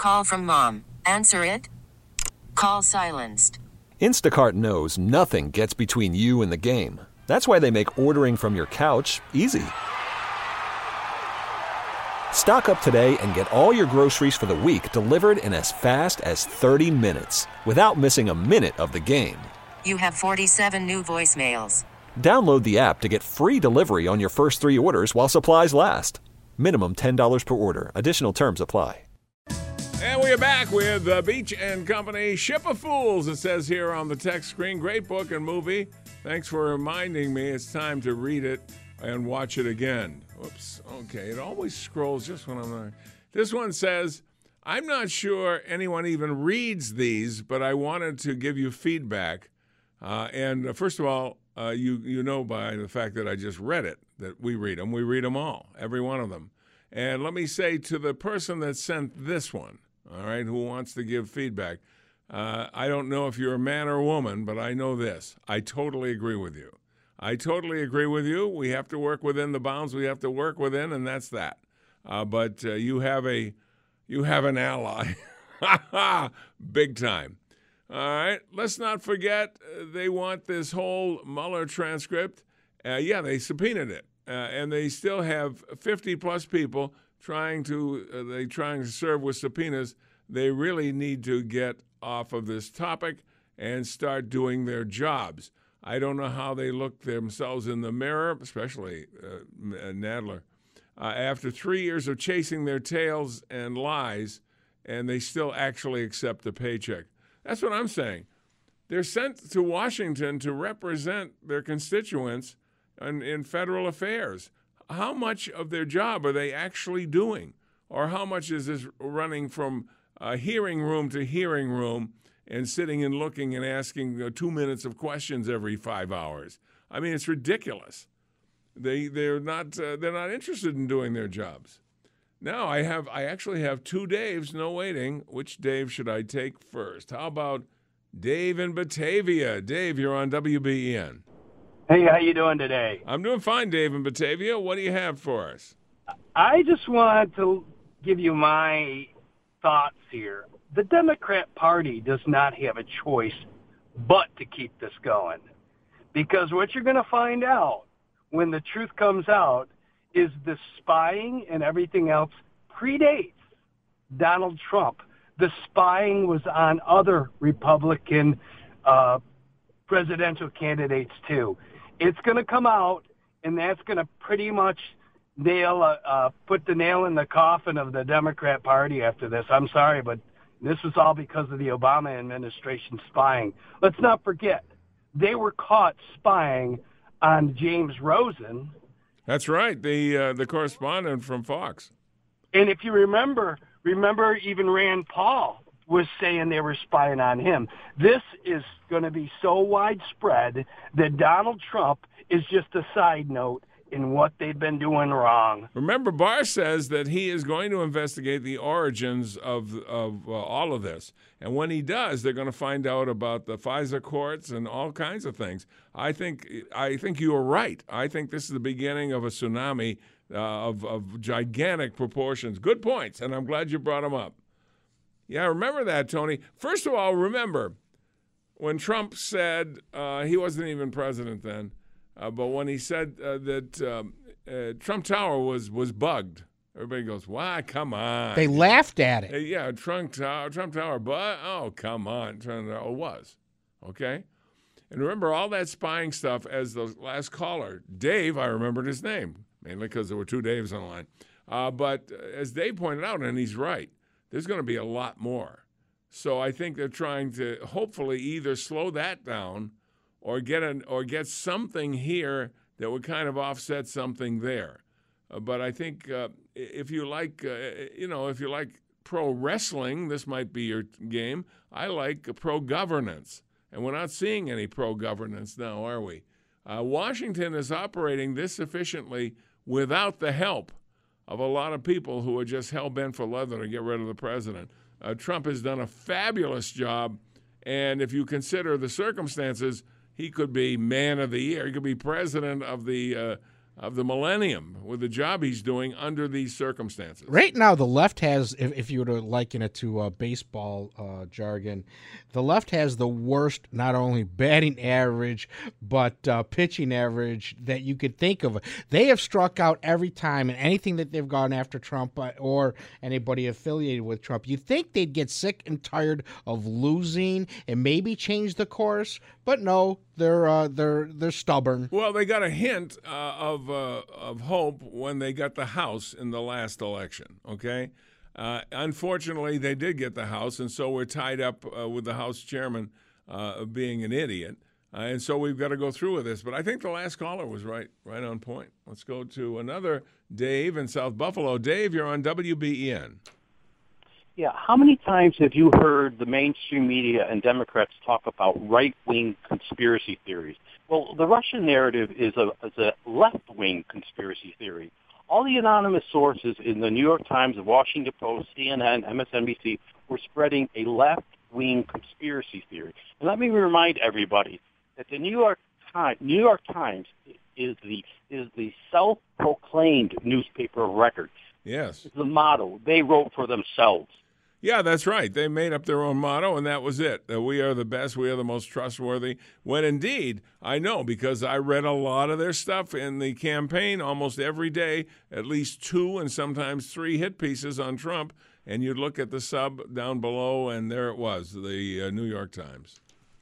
Call from mom. Answer it. Call silenced. Instacart knows nothing gets between you and the game. That's why they make ordering from your couch easy. Stock up today and get all your groceries for the week delivered in as fast as 30 minutes without missing a minute of the game. You have 47 new voicemails. Download the app to get free delivery on your first 3 orders while supplies last. Minimum $10 per order. Additional terms apply. And we are back with Beach and Company, Ship of Fools, it says here on the text screen. Great book and movie. Thanks for reminding me it's time to read it and watch it again. Oops. Okay. It always scrolls just when I'm there. This one says, I'm not sure anyone even reads these, but I wanted to give you feedback. First of all, you know by the fact that I just read it that we read them. We read them all, every one of them. And let me say to the person that sent this one, all right, who wants to give feedback, I don't know if you're a man or a woman, but I know this. I totally agree with you. I totally agree with you. We have to work within the bounds we have to work within, and that's that. But you have an ally, big time. All right, let's not forget they want this whole Mueller transcript. They subpoenaed it, and they still have 50-plus people trying to serve with subpoenas. They really need to get off of this topic and start doing their jobs. I don't know how they look themselves in the mirror, especially Nadler, after 3 years of chasing their tails and lies, and they still actually accept the paycheck. That's what I'm saying. They're sent to Washington to represent their constituents in federal affairs. How much of their job are they actually doing? Or how much is this running from hearing room to hearing room and sitting and looking and asking 2 minutes of questions every 5 hours? I mean, it's ridiculous. They're not interested in doing their jobs. Now I actually have 2 Daves, no waiting. Which Dave should I take first? How about Dave in Batavia? Dave, you're on WBEN. Hey, how you doing today? I'm doing fine, Dave in Batavia. What do you have for us? I just wanted to give you my thoughts here. The Democrat Party does not have a choice but to keep this going. Because what you're going to find out when the truth comes out is the spying and everything else predates Donald Trump. The spying was on other Republican presidential candidates, too. It's going to come out, and that's going to pretty much put the nail in the coffin of the Democrat Party after this. I'm sorry, but this was all because of the Obama administration spying. Let's not forget, they were caught spying on James Rosen. That's right, the correspondent from Fox. And if you remember even Rand Paul was saying they were spying on him. This is going to be so widespread that Donald Trump is just a side note in what they've been doing wrong. Remember, Barr says that he is going to investigate the origins of all of this. And when he does, they're going to find out about the FISA courts and all kinds of things. I think you are right. I think this is the beginning of a tsunami of gigantic proportions. Good points, and I'm glad you brought them up. Yeah, remember that, Tony. First of all, remember when Trump said he wasn't even president then, but when he said that Trump Tower was bugged, everybody goes, "Why? Come on!" They laughed at it. Yeah, Trump Tower, but oh, come on, it was okay. And remember all that spying stuff. As the last caller, Dave, I remembered his name mainly because there were 2 Daves on the line. But as Dave pointed out, and he's right, there's going to be a lot more. So I think they're trying to hopefully either slow that down or get something here that would kind of offset something there. But I think if you like pro wrestling, this might be your game. I like pro governance, and we're not seeing any pro governance now, are we? Washington is operating this efficiently without the help of a lot of people who are just hell-bent for leather to get rid of the president. Trump has done a fabulous job, and if you consider the circumstances, he could be man of the year. He could be president of the of the millennium with the job he's doing under these circumstances. Right now, the left has, if you were to liken it to baseball jargon, the left has the worst, not only batting average, but pitching average that you could think of. They have struck out every time in anything that they've gone after Trump or anybody affiliated with Trump. You'd think they'd get sick and tired of losing and maybe change the course, but no, they're stubborn. Well, they got a hint of hope when they got the House in the last election. Okay, unfortunately, they did get the House, and so we're tied up with the House chairman being an idiot, and so we've got to go through with this. But I think the last caller was right on point. Let's go to another Dave in South Buffalo. Dave, you're on WBEN. Yeah, how many times have you heard the mainstream media and Democrats talk about right-wing conspiracy theories? Well, the Russian narrative is a left-wing conspiracy theory. All the anonymous sources in the New York Times, the Washington Post, CNN, MSNBC were spreading a left-wing conspiracy theory. And let me remind everybody that the New York Times is the self-proclaimed newspaper of record. Yes. It's the motto. They wrote for themselves. Yeah, that's right. They made up their own motto, and that was it. We are the best. We are the most trustworthy. When indeed, I know because I read a lot of their stuff in the campaign almost every day, at least 2 and sometimes 3 hit pieces on Trump, and you'd look at the sub down below, and there it was, the New York Times.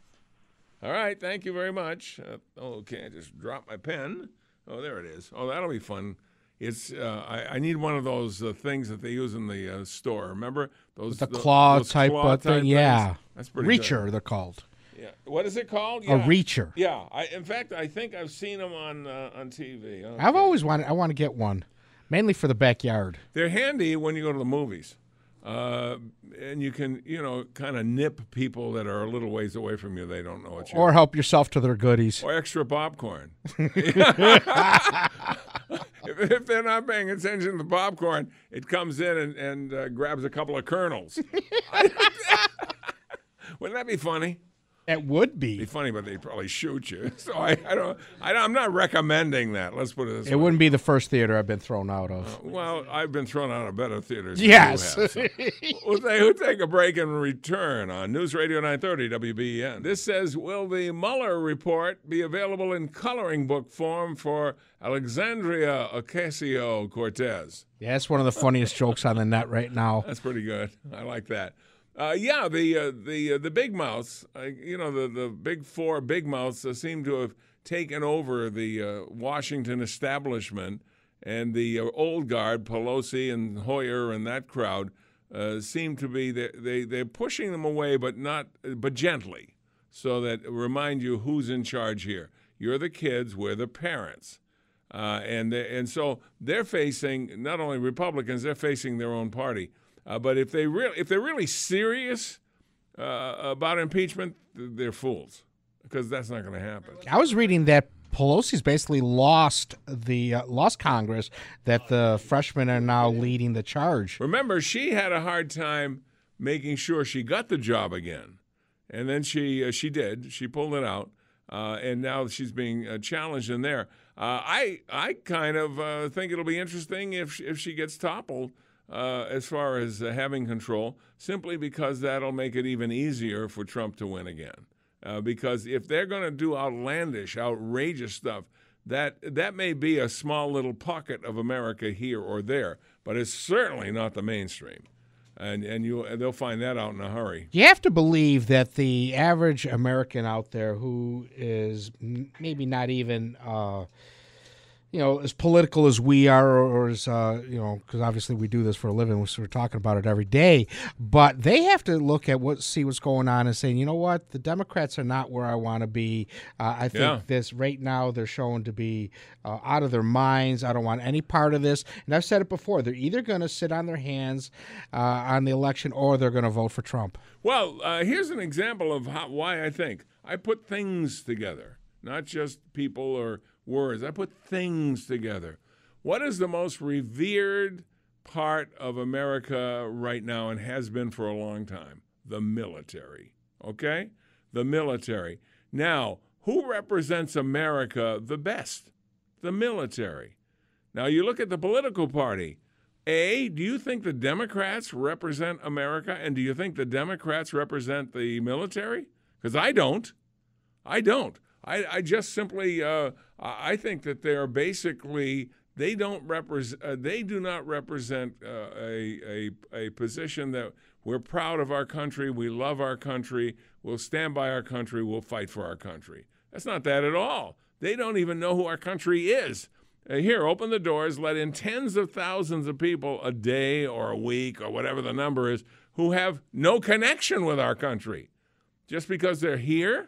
All right, thank you very much. Okay, I just dropped my pen. Oh, there it is. Oh, that'll be fun. It's I need one of those things that they use in the store. Remember those claw those type things? Yeah, That's pretty reacher good. they're called. Yeah, what is it called? A Yeah. reacher. Yeah, in fact, I think I've seen them on TV. Okay. I've always wanted. I want to get one, mainly for the backyard. They're handy when you go to the movies, and you can kind of nip people that are a little ways away from you. They don't know what you're. Or help yourself to their goodies. Or extra popcorn. If they're not paying attention to the popcorn, it comes in and grabs a couple of kernels. Wouldn't that be funny? It would It'd be. be funny, but they'd probably shoot you. So I'm not recommending that. Let's put it this way. It wouldn't be the first theater I've been thrown out of. Well, I've been thrown out of better theaters than Yes. you have, so. We'll take a break and return on News Radio 930 WBEN. This says, will the Mueller report be available in coloring book form for Alexandria Ocasio-Cortez? Yeah, it's one of the funniest jokes on the net right now. That's pretty good. I like that. Yeah, the big mouths, the big 4 big mouths seem to have taken over the Washington establishment, and the old guard, Pelosi and Hoyer and that crowd, seem to be they're pushing them away, but gently, so that remind you who's in charge here. You're the kids, we're the parents, and so they're facing not only Republicans, they're facing their own party. But if they're really serious about impeachment, they're fools, because that's not going to happen. I was reading that Pelosi's basically lost Congress, that the freshmen are now leading the charge. Remember, she had a hard time making sure she got the job again, and then she did. She pulled it out, and now she's being challenged in there. I kind of think it'll be interesting if she gets toppled. As far as having control, simply because that'll make it even easier for Trump to win again. Because if they're going to do outlandish, outrageous stuff, that may be a small little pocket of America here or there, but it's certainly not the mainstream. And they'll find that out in a hurry. You have to believe that the average American out there who is maybe not even as political as we are, or as, because obviously we do this for a living, so we're talking about it every day, but they have to look at see what's going on and saying, you know what, the Democrats are not where I want to be. I think this right now they're shown to be out of their minds. I don't want any part of this. And I've said it before, they're either going to sit on their hands on the election, or they're going to vote for Trump. Well, here's an example of why I think. I put things together, not just people or words. I put things together. What is the most revered part of America right now, and has been for a long time? The military. Okay? The military. Now, who represents America the best? the military. Now, you look at the political party. A, do you think the Democrats represent America, and do you think the Democrats represent the military? Because I don't. I don't. I just simply I think that they're basically they do not represent a position that we're proud of our country, we love our country, we'll stand by our country, we'll fight for our country. That's not that at all. They don't even know who our country is. Here, open the doors, let in tens of thousands of people a day or a week or whatever the number is who have no connection with our country just because they're here.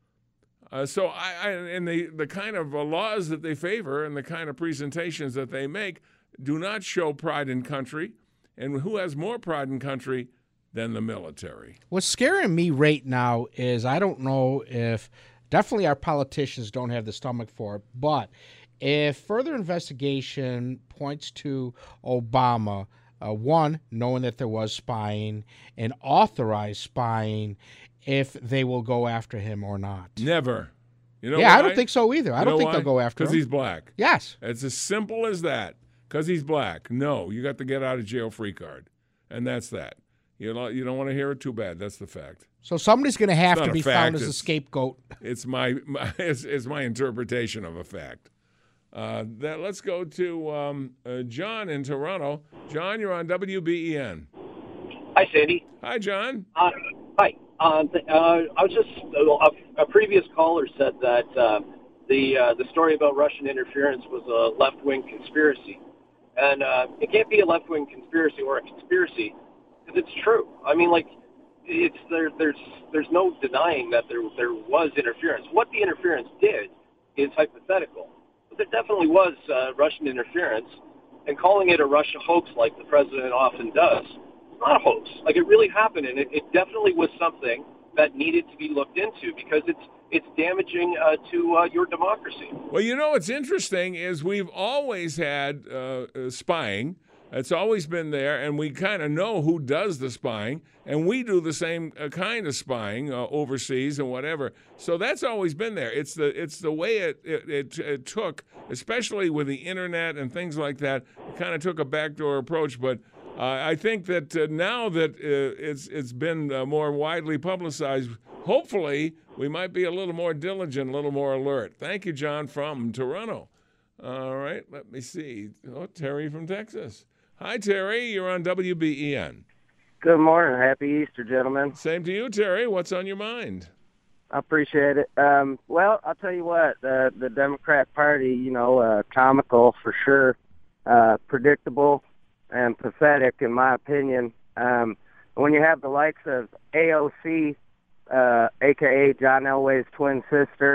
So and the kind of laws that they favor and the kind of presentations that they make do not show pride in country. And who has more pride in country than the military? What's scaring me right now is I don't know if definitely our politicians don't have the stomach for it, but if further investigation points to Obama, one, knowing that there was spying and authorized spying, if they will go after him or not. Never. You know yeah, why? I don't think so either. I don't think they'll go after him. Because he's black. Yes. It's as simple as that. Because he's black. No, you got the get out of jail free card. And that's that. You don't want to hear it? Too bad. That's the fact. So somebody's going to have to be found as a It's scapegoat. It's my interpretation of a fact. Let's go to John in Toronto. John, you're on WBEN. Hi, Sandy. Hi, John. Hi. I was just a previous caller said that the story about Russian interference was a left-wing conspiracy, and it can't be a left-wing conspiracy or a conspiracy because it's true. I mean, like there's no denying that there was interference. What the interference did is hypothetical, but there definitely was Russian interference, and calling it a Russia hoax like the president often does. Not a hoax. Like, it really happened, and it definitely was something that needed to be looked into because it's damaging to your democracy. Well, you know what's interesting is we've always had spying. It's always been there, and we kind of know who does the spying, and we do the same kind of spying overseas and whatever. So that's always been there. It's the way it took, especially with the internet and things like that. It kind of took a backdoor approach, but I think that now that it's been more widely publicized, hopefully we might be a little more diligent, a little more alert. Thank you, John from Toronto. All right, let me see. Oh, Terry from Texas. Hi, Terry. You're on WBEN. Good morning. Happy Easter, gentlemen. Same to you, Terry. What's on your mind? I appreciate it. Well, I'll tell you what, the Democrat Party, comical for sure, predictable, and pathetic, in my opinion. When you have the likes of AOC, a.k.a. John Elway's twin sister,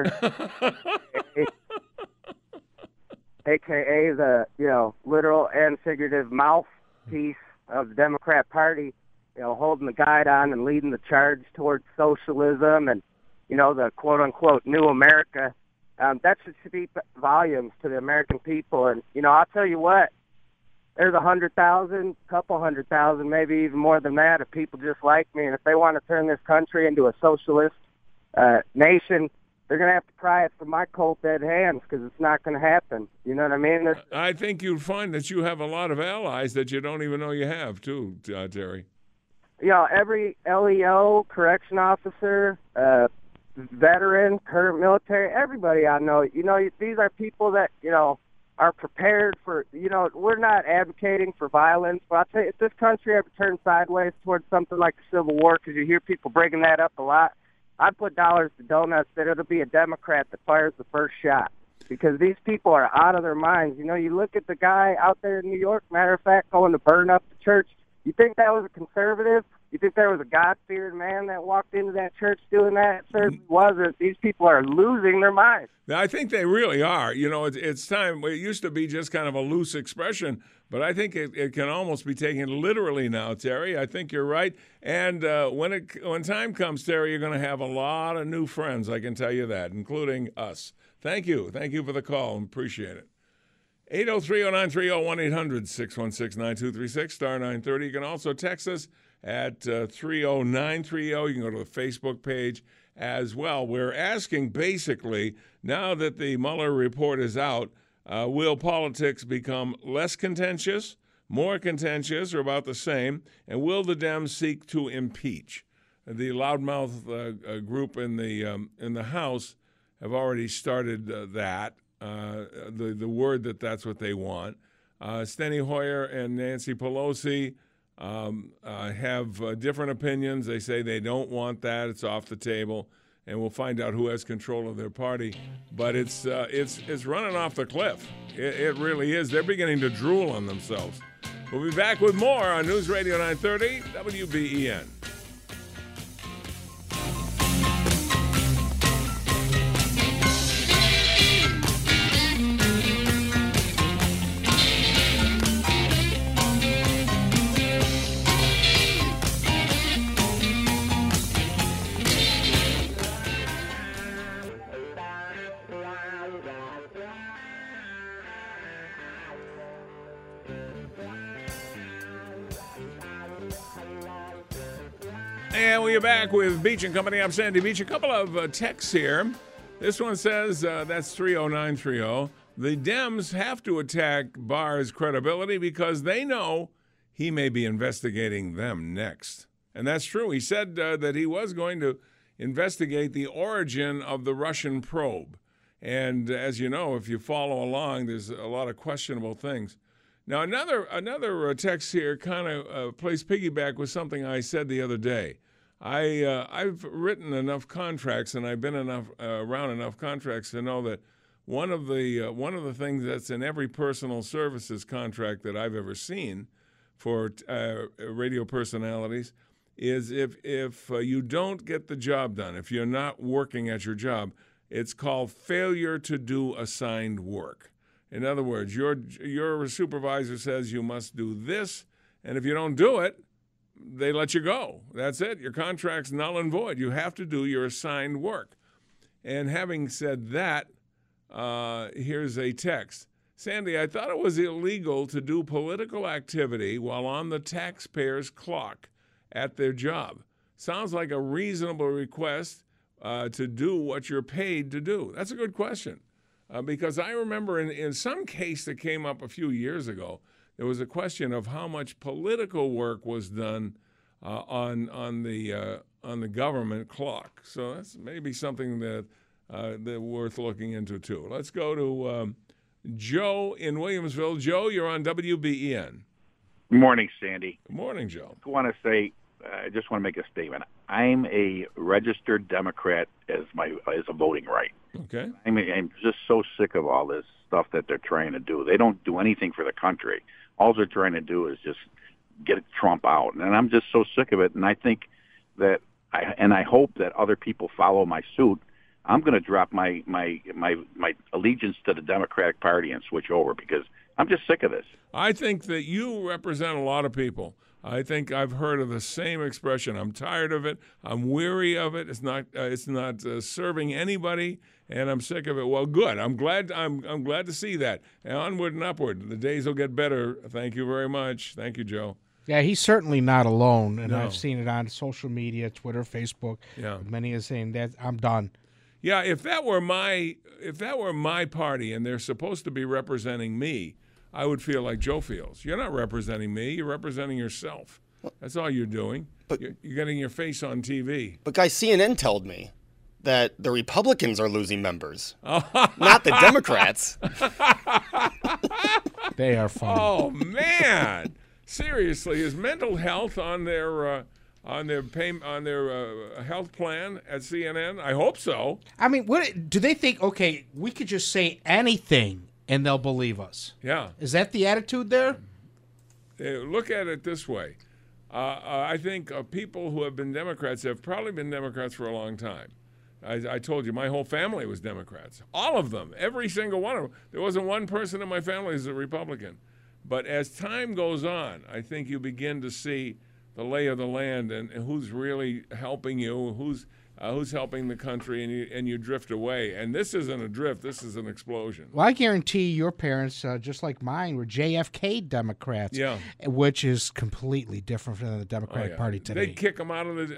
a.k.a. the, literal and figurative mouthpiece of the Democrat Party, holding the guide on and leading the charge towards socialism and, the quote-unquote new America, that should speak volumes to the American people. And, I'll tell you what, there's 100,000, couple 100,000, maybe even more than that, of people just like me. And if they want to turn this country into a socialist nation, they're going to have to pry it from my cold dead hands because it's not going to happen. You know what I mean? I think you'll find that you have a lot of allies that you don't even know you have, too, Terry. Every LEO, correction officer, veteran, current military, everybody I know, these are people that, are prepared for, we're not advocating for violence, but I'll tell you, if this country ever turns sideways towards something like the Civil War, because you hear people bringing that up a lot, I'd put dollars to donuts that it'll be a Democrat that fires the first shot, because these people are out of their minds. You look at the guy out there in New York, matter of fact, going to burn up the church. You think that was a conservative? You think there was a God-fearing man that walked into that church doing that? It certainly wasn't. These people are losing their minds. Now, I think they really are. It's time. It used to be just kind of a loose expression, but I think it can almost be taken literally now, Terry. I think you're right. And when time comes, Terry, you're going to have a lot of new friends, I can tell you that, including us. Thank you. Thank you for the call. Appreciate it. 803-0930, 1-800-616-9236, star 930. You can also text us at 30930. You can go to the Facebook page as well. We're asking basically, now that the Mueller report is out, Will politics become less contentious, more contentious, or about the same? And will the Dems seek to impeach? The loudmouth group in the House have already started that. The word that's what they want. Steny Hoyer and Nancy Pelosi have different opinions. They say they don't want that. It's off the table, and we'll find out who has control of their party. But it's running off the cliff. It really is. They're beginning to drool on themselves. We'll be back with more on News Radio 930 WBEN. And we are back with Beach and Company. I'm Sandy Beach. A couple of texts here. This one says, that's 30930. The Dems have to attack Barr's credibility because they know he may be investigating them next. And that's true. He said that he was going to investigate the origin of the Russian probe. And as you know, if you follow along, there's a lot of questionable things. Now, another text here kind of plays piggyback with something I said the other day. I've written enough contracts, and I've been around enough contracts to know that one of the things that's in every personal services contract that I've ever seen for radio personalities is if you don't get the job done, if you're not working at your job, it's called failure to do assigned work. In other words, your supervisor says you must do this, and if you don't do it, they let you go. That's it. Your contract's null and void. You have to do your assigned work. And having said that, here's a text. Sandy, I thought it was illegal to do political activity while on the taxpayer's clock at their job. Sounds like a reasonable request to do what you're paid to do. That's a good question. Because I remember in some case that came up a few years ago, there was a question of how much political work was done on the government clock. So that's maybe something that worth looking into too. Let's go to Joe in Williamsville. Joe, you're on WBEN. Good morning, Sandy. Good morning, Joe. I just want to make a statement. I'm a registered Democrat as a voting right. Okay. I'm just so sick of all this stuff that they're trying to do. They don't do anything for the country. All they're trying to do is just get Trump out, and I'm just so sick of it. And I think that I hope that other people follow my suit. I'm going to drop my allegiance to the Democratic Party and switch over because I'm just sick of this. I think that you represent a lot of people. I think I've heard of the same expression. I'm tired of it. I'm weary of it. It's not serving anybody, and I'm sick of it. Well, good. I'm glad to see that. And onward and upward. The days will get better. Thank you very much. Thank you, Joe. Yeah, he's certainly not alone, and No. I've seen it on social media, Twitter, Facebook. Yeah. Many are saying that I'm done. Yeah, if that were my party and they're supposed to be representing me, I would feel like Joe feels. You're not representing me. You're representing yourself. That's all you're doing. But you're getting your face on TV. But guys, CNN told me that the Republicans are losing members, not the Democrats. They are fun. Oh man! Seriously, is mental health on their health plan at CNN? I hope so. I mean, what do they think? Okay, we could just say anything and they'll believe us. Yeah. Is that the attitude there? Look at it this way. I think people who have been Democrats have probably been Democrats for a long time. I told you, my whole family was Democrats. All of them. Every single one of them. There wasn't one person in my family who's a Republican. But as time goes on, I think you begin to see the lay of the land and who's really helping you, who's who's helping the country, and you drift away. And this isn't a drift. This is an explosion. Well, I guarantee your parents, just like mine, were JFK Democrats, which is completely different from the Democratic Party today. They'd kick him out of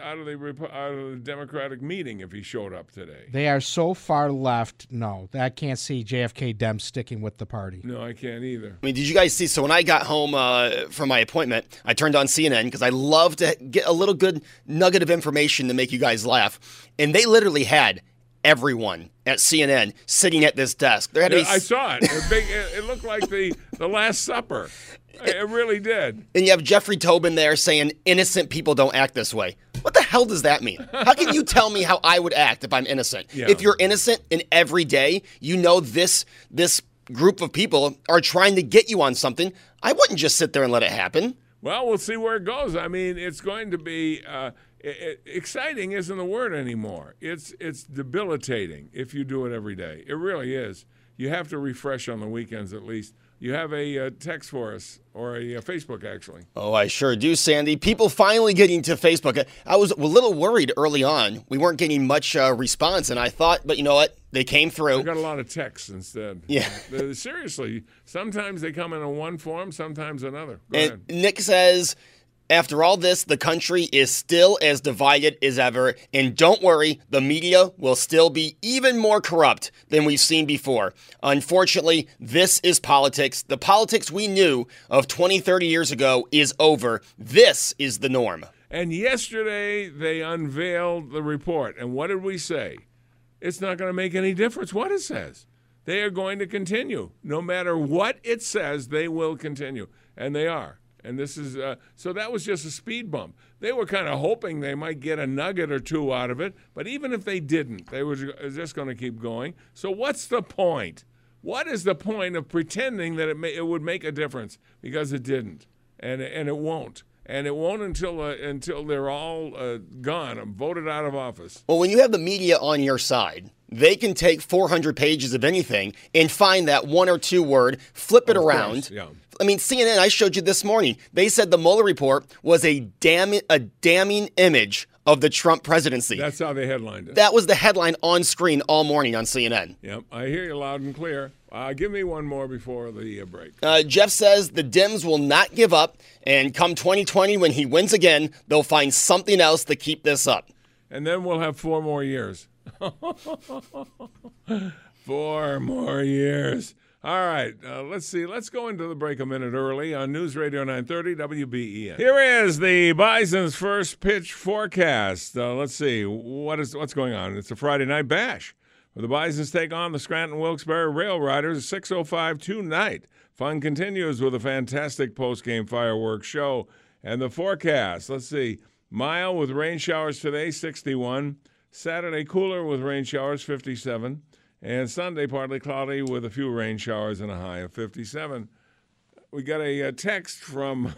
the Democratic meeting if he showed up today. They are so far left. No, I can't see JFK Dem sticking with the party. No, I can't either. I mean, did you guys see? So when I got home from my appointment, I turned on CNN because I love to get a little good nugget of information to make you guys laugh. And they literally had everyone at CNN sitting at this desk. There had to be... I saw it. It looked like the Last Supper. It really did. And you have Jeffrey Tobin there saying innocent people don't act this way. What the hell does that mean? How can you tell me how I would act if I'm innocent? Yeah. If you're innocent and every day you know this group of people are trying to get you on something, I wouldn't just sit there and let it happen. Well, we'll see where it goes. I mean, it's going to be exciting isn't the word anymore. It's debilitating if you do it every day. It really is. You have to refresh on the weekends at least. You have a text for us, or a Facebook, actually. Oh, I sure do, Sandy. People finally getting to Facebook. I was a little worried early on. We weren't getting much response, and I thought, but you know what? They came through. I got a lot of texts instead. Yeah. Seriously, sometimes they come in one form, sometimes another. Go ahead. Nick says, after all this, the country is still as divided as ever, and don't worry, the media will still be even more corrupt than we've seen before. Unfortunately, this is politics. The politics we knew of 20, 30 years ago is over. This is the norm. And yesterday, they unveiled the report. And what did we say? It's not going to make any difference what it says. They are going to continue. No matter what it says, they will continue. And they are. And this is so that was just a speed bump. They were kind of hoping they might get a nugget or two out of it, but even if they didn't, they were just going to keep going. So what's the point? What is the point of pretending that it would make a difference? Because it didn't, and it won't. And it won't until they're all gone and voted out of office. Well, when you have the media on your side, they can take 400 pages of anything and find that one or two word, flip it around. Course, yeah. I mean, CNN, I showed you this morning. They said the Mueller report was a damning image of the Trump presidency. That's how they headlined it. That was the headline on screen all morning on CNN. Yep, I hear you loud and clear. Give me one more before the break. Jeff says the Dems will not give up, and come 2020 when he wins again, they'll find something else to keep this up. And then we'll have 4 more years. 4 more years. All right, let's see. Let's go into the break a minute early on News Radio 930 WBEN. Here is the Bison's first pitch forecast. Let's see what's going on. It's a Friday night bash. The Bisons take on the Scranton Wilkes-Barre Rail Riders at 6:05 tonight. Fun continues with a fantastic post-game fireworks show. And the forecast, let's see, mild with rain showers today, 61. Saturday cooler with rain showers, 57. And Sunday partly cloudy with a few rain showers and a high of 57. We got a text from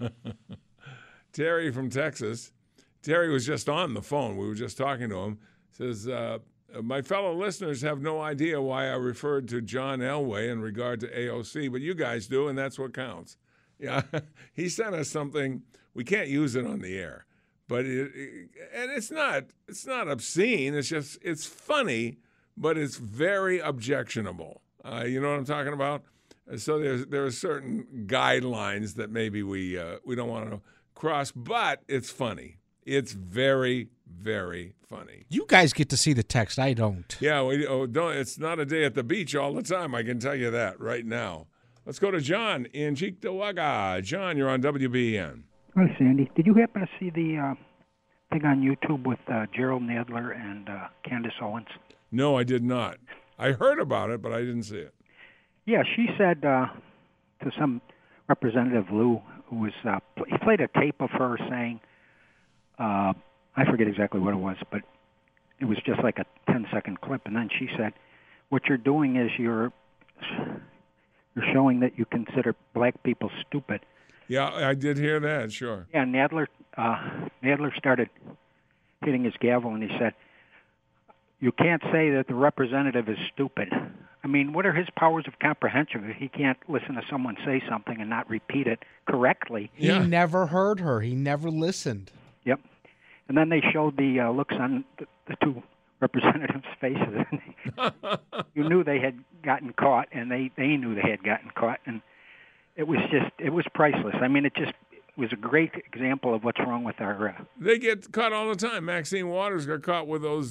Terry from Texas. Terry was just on the phone. We were just talking to him. Says, my fellow listeners have no idea why I referred to John Elway in regard to AOC, but you guys do, and that's what counts. Yeah, he sent us something. We can't use it on the air, but it's not obscene. It's funny, but it's very objectionable. You know what I'm talking about? So there are certain guidelines that maybe we don't want to cross, but it's funny. It's very, very funny. You guys get to see the text. I don't. Yeah, it's not a day at the beach all the time. I can tell you that right now. Let's go to John in Cheektowaga. John, you're on WBEN. Hi, Sandy. Did you happen to see the thing on YouTube with Gerald Nadler and Candace Owens? No, I did not. I heard about it, but I didn't see it. Yeah, she said to some Representative Lou, who was he played a tape of her saying, I forget exactly what it was, but it was just like a 10-second clip. And then she said, what you're doing is you're showing that you consider black people stupid. Yeah, I did hear that, sure. Yeah, Nadler started hitting his gavel, and he said, you can't say that the representative is stupid. I mean, what are his powers of comprehension if he can't listen to someone say something and not repeat it correctly? He never heard her. He never listened. Yep. And then they showed the looks on the two representatives' faces. You knew they had gotten caught, and they knew they had gotten caught, and it was priceless. I mean, it was a great example of what's wrong with our. They get caught all the time. Maxine Waters got caught with those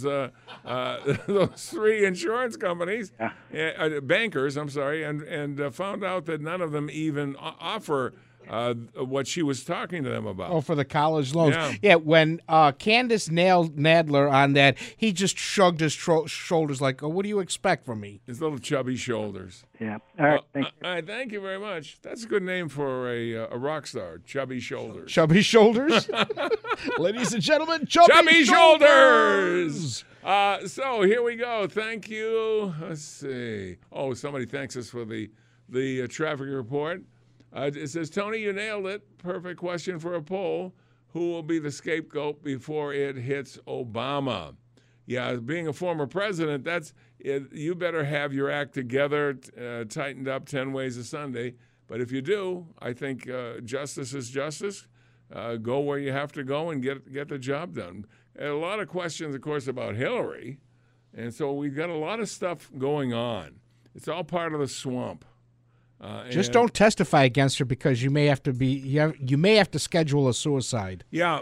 those 3 insurance companies, bankers. I'm sorry, and found out that none of them even offer what she was talking to them about. Oh, for the college loans. Yeah. When Candace nailed Nadler on that, he just shrugged his shoulders like, oh, what do you expect from me? His little chubby shoulders. Yeah. All right. Thank you. All right, thank you very much. That's a good name for a rock star, Chubby Shoulders. Chubby Shoulders? Ladies and gentlemen, Chubby Shoulders! So here we go. Thank you. Let's see. Oh, somebody thanks us for the traffic report. It says, Tony, you nailed it. Perfect question for a poll. Who will be the scapegoat before it hits Obama? Yeah, being a former president, you better have your act together, tightened up 10 ways a Sunday. But if you do, I think justice is justice. Go where you have to go and get the job done. And a lot of questions, of course, about Hillary. And so we've got a lot of stuff going on. It's all part of the swamp. Just don't testify against her because you may have to schedule a suicide. Yeah,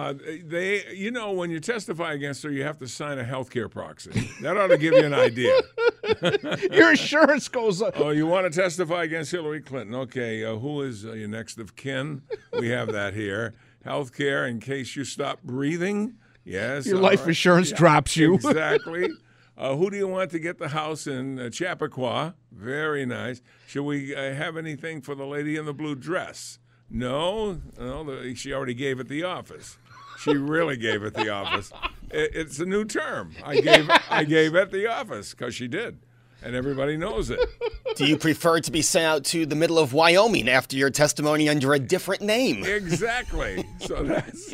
when you testify against her, you have to sign a healthcare proxy. That ought to give you an idea. Your insurance goes up. Oh, you want to testify against Hillary Clinton? Okay, who is your next of kin? We have that here. Healthcare in case you stop breathing. Yes. Your life insurance drops you. Exactly. Who do you want to get the house in Chappaqua? Very nice. Should we have anything for the lady in the blue dress? No, she already gave it the office. She really gave it the office. It's a new term. I gave it the office because she did, and everybody knows it. Do you prefer to be sent out to the middle of Wyoming after your testimony under a different name? Exactly. So that's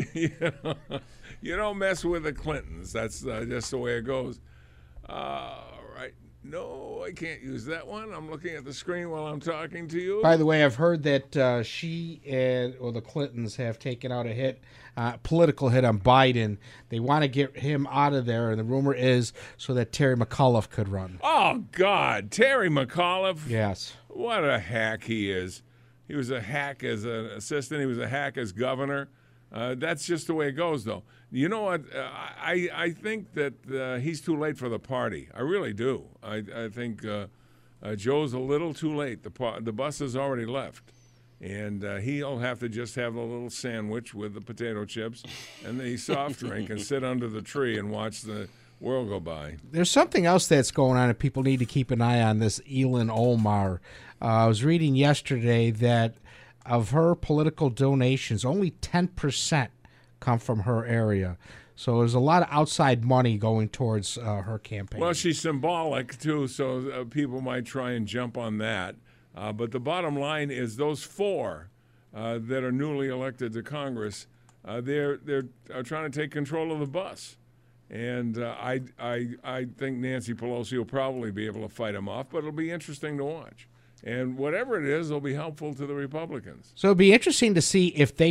you don't mess with the Clintons. That's just the way it goes. Right. No, I can't use that one. I'm looking at the screen while I'm talking to you. By the way, I've heard that she or the Clintons have taken out a political hit on Biden. They want to get him out of there, and the rumor is so that Terry McAuliffe could run. Oh, God. Terry McAuliffe? Yes. What a hack he is. He was a hack as an assistant. He was a hack as governor. That's just the way it goes, though. You know what? I think that he's too late for the party. I really do. I think Joe's a little too late. The bus has already left. And he'll have to just have a little sandwich with the potato chips and the soft drink and sit under the tree and watch the world go by. There's something else that's going on, and people need to keep an eye on this. Ilhan Omar. I was reading yesterday that of her political donations, only 10% come from her area. So there's a lot of outside money going towards her campaign. Well, she's symbolic, too, so people might try and jump on that. But the bottom line is those 4 that are newly elected to Congress, they're trying to take control of the bus. And I think Nancy Pelosi will probably be able to fight them off, but it'll be interesting to watch. And whatever it is, it'll be helpful to the Republicans. So it'll be interesting to see if they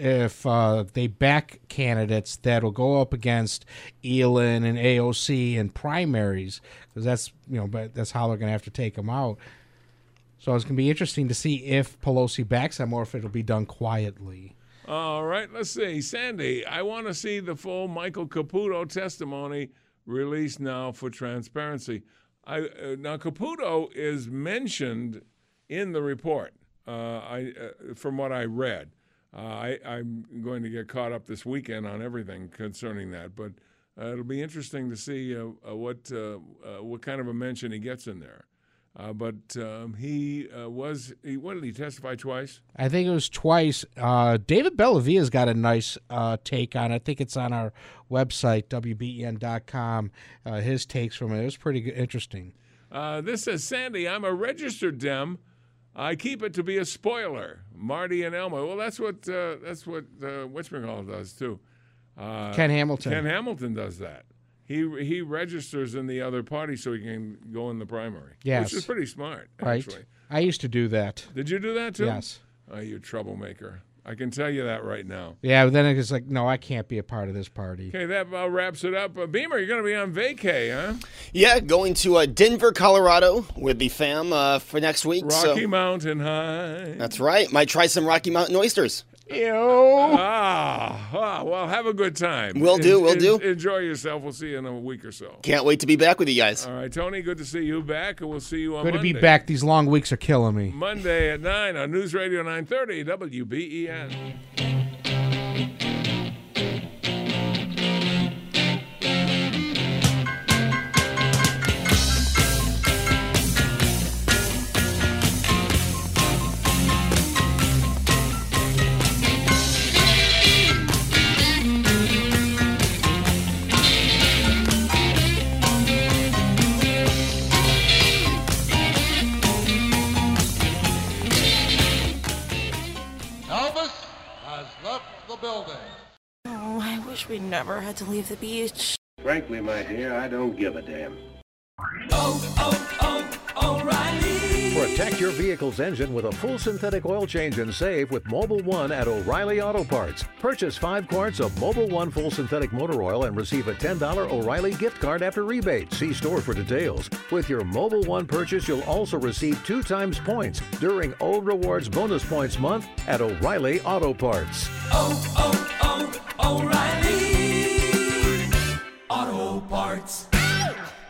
back candidates that will go up against Elin and AOC in primaries, because that's how they're going to have to take them out. So it's going to be interesting to see if Pelosi backs them or if it'll be done quietly. All right, let's see. Sandy, I want to see the full Michael Caputo testimony released now for transparency. Now, Caputo is mentioned in the report, from what I read. I'm going to get caught up this weekend on everything concerning that, but it'll be interesting to see what kind of a mention he gets in there. But he what did he testify twice? I think it was twice. David Bellavia's got a nice take on it. I think it's on our website, WBEN.com, his takes from it. It was pretty interesting. This says, Sandy, I'm a registered Dem. I keep it to be a spoiler. Marty and Elmo. Well, that's what whatchamacallit does, too. Ken Hamilton. Ken Hamilton does that. He registers in the other party so he can go in the primary. Yes. Which is pretty smart, right. actually. I used to do that. Did you do that, too? Yes. You troublemaker. I can tell you that right now. Yeah, but then it's like, no, I can't be a part of this party. Okay, that about wraps it up. Beamer, you're going to be on vacay, huh? Yeah, going to Denver, Colorado with the fam for next week. Rocky Mountain High. That's right. Might try some Rocky Mountain oysters. Ew. Well, have a good time. Will do. Enjoy yourself. We'll see you in a week or so. Can't wait to be back with you guys. All right, Tony, good to see you back, and we'll see you on Good Monday. to be back. These long weeks are killing me. Monday at 9 on News Radio 930 WBEN. Oh, I wish we never had to leave the beach. Frankly, my dear, I don't give a damn. O'Reilly. Protect your vehicle's engine with a full synthetic oil change and save with Mobil 1 at O'Reilly Auto Parts. Purchase 5 quarts of Mobil 1 full synthetic motor oil and receive a $10 O'Reilly gift card after rebate. See store for details. With your Mobil 1 purchase, you'll also receive 2 times points during O Rewards Bonus Points Month at O'Reilly Auto Parts. O'Reilly Auto Parts.